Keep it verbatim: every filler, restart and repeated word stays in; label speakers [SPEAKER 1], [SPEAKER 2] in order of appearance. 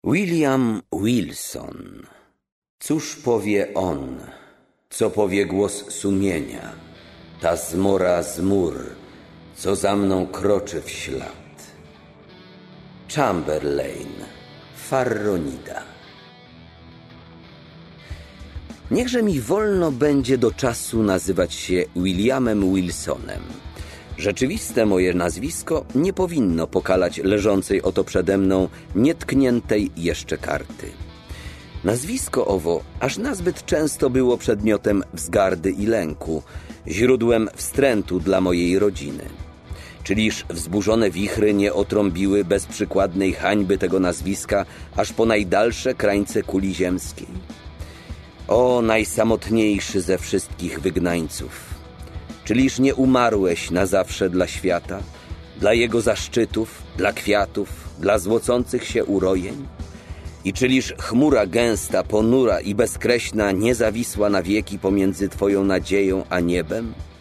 [SPEAKER 1] William Wilson. Cóż powie on, co powie głos sumienia, ta zmora zmór, co za mną kroczy w ślad. Chamberlain, Farronida. Niechże mi wolno będzie do czasu nazywać się Williamem Wilsonem. Rzeczywiste moje nazwisko nie powinno pokalać leżącej oto przede mną nietkniętej jeszcze karty. Nazwisko owo aż nazbyt często było przedmiotem wzgardy i lęku, źródłem wstrętu dla mojej rodziny. Czyliż wzburzone wichry nie otrąbiły bezprzykładnej hańby tego nazwiska aż po najdalsze krańce kuli ziemskiej? O najsamotniejszy ze wszystkich wygnańców! Czyliż nie umarłeś na zawsze dla świata, dla jego zaszczytów, dla kwiatów, dla złocących się urojeń? I czyliż chmura gęsta, ponura i bezkreśna nie zawisła na wieki pomiędzy twoją nadzieją a niebem?